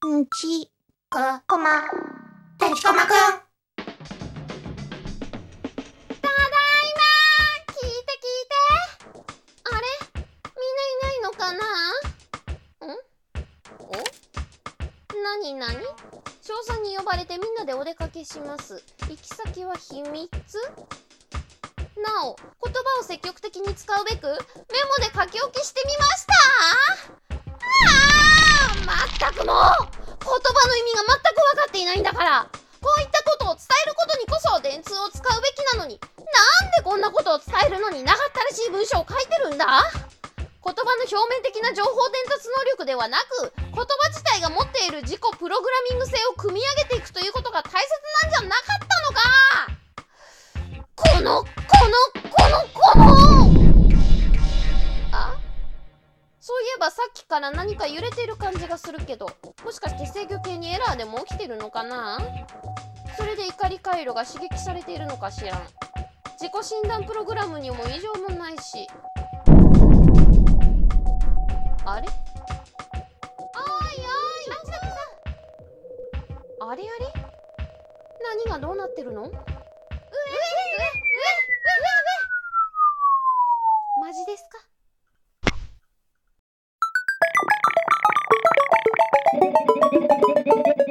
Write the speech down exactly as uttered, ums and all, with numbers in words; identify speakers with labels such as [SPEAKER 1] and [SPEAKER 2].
[SPEAKER 1] んちくこまてきこまくん。
[SPEAKER 2] ただいま。聞いて聞いて。あれ、みんないないのかな。んおなになに。少佐に呼ばれてみんなでお出かけします。行き先は秘密。なお、言葉を積極的に使うべくメモで書き置きしてみました。あーまったくもう、言葉の意味が全く分かっていないんだから。こういったことを伝えることにこそ電通を使うべきなのに、なんでこんなことを伝えるのに長ったらしい文章を書いてるんだ。言葉の表面的な情報伝達能力ではなく、言葉自体が持っている自己プログラミング性を組み上げていくということが大切なんじゃなかったのか。このこのこのこのあ、そういえばさっきから何か揺れてる感じがするけど、もしかして制御系にエラーでも起きてるのかな。それで怒り回路が刺激されているのかしらん。自己診断プログラムにも異常もないし。あれ、おーいおーい、あれあれ、何がどうなってるの。上上上上上マジですか。